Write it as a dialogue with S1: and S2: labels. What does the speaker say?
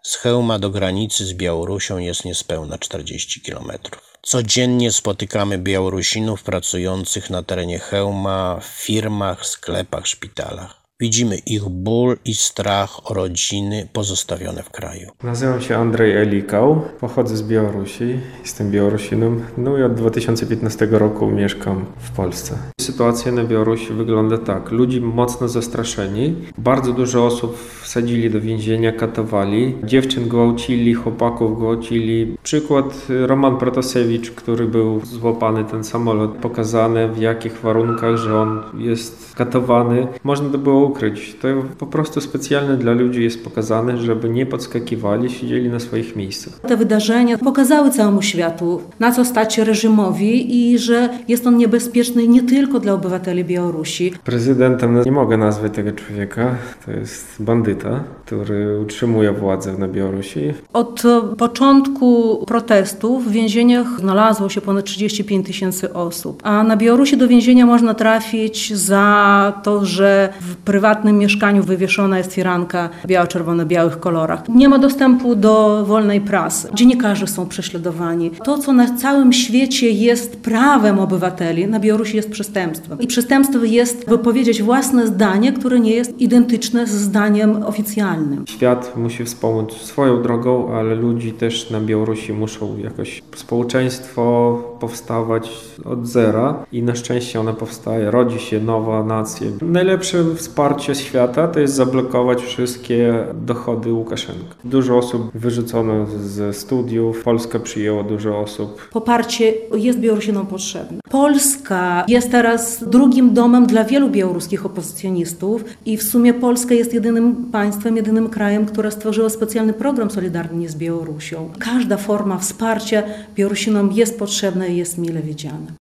S1: Z Chełma do granicy z Białorusią jest niespełna 40 km. Codziennie spotykamy Białorusinów pracujących na terenie Chełma w firmach, sklepach, szpitalach. Widzimy ich ból i strach o rodziny pozostawione w kraju.
S2: Nazywam się Andrzej Elikał, pochodzę z Białorusi, jestem Białorusinem, i od 2015 roku mieszkam w Polsce. Sytuacja na Białorusi wygląda tak. Ludzie mocno zastraszeni, bardzo dużo osób wsadzili do więzienia, katowali, dziewczyn gwałcili, chłopaków gwałcili. Przykład Roman Protasewicz, który był złapany, ten samolot, pokazane w jakich warunkach, że on jest katowany. Można to było ukryć. To po prostu specjalnie dla ludzi jest pokazane, żeby nie podskakiwali, siedzieli na swoich miejscach.
S3: Te wydarzenia pokazały całemu światu, na co stać się reżimowi i że jest on niebezpieczny nie tylko dla obywateli Białorusi.
S2: Prezydentem nie mogę nazwać tego człowieka. To jest bandyta, który utrzymuje władzę na Białorusi.
S3: Od początku protestów w więzieniach znalazło się ponad 35 000 osób, a na Białorusi do więzienia można trafić za to, że w prywatnym mieszkaniu wywieszona jest firanka biało-czerwono-białych kolorach. Nie ma dostępu do wolnej prasy. Dziennikarze są prześladowani. To, co na całym świecie jest prawem obywateli, na Białorusi jest przestępstwem. I przestępstwem jest wypowiedzieć własne zdanie, które nie jest identyczne z zdaniem oficjalnym.
S2: Świat musi wspomóc swoją drogą, ale ludzi też na Białorusi muszą jakoś społeczeństwo powstawać od zera i na szczęście ono powstaje, rodzi się nowa nacja. Najlepsze wsparcie świata to jest zablokować wszystkie dochody Łukaszenki. Dużo osób wyrzucono ze studiów, Polska przyjęła dużo osób.
S3: Poparcie jest Białorusinom potrzebne. Polska jest teraz drugim domem dla wielu białoruskich opozycjonistów i w sumie Polska jest jedynym państwem, jedynym krajem, które stworzyło specjalny program solidarny z Białorusią. Każda forma wsparcia Białorusinom jest potrzebna i jest mile widziana.